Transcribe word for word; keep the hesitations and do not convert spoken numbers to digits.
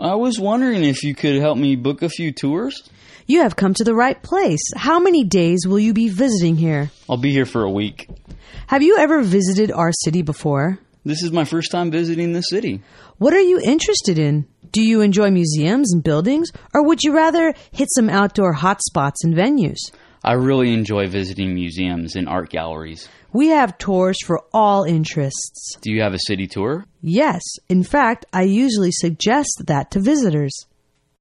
I was wondering if you could help me book a few tours. You have come to the right place. How many days will you be visiting here? I'll be here for a week. Have you ever visited our city before? This is my first time visiting the city. What are you interested in? Do you enjoy museums and buildings, or would you rather hit some outdoor hotspots and venues? I really enjoy visiting museums and art galleries. We have tours for all interests. Do you have a city tour? Yes. In fact, I usually suggest that to visitors.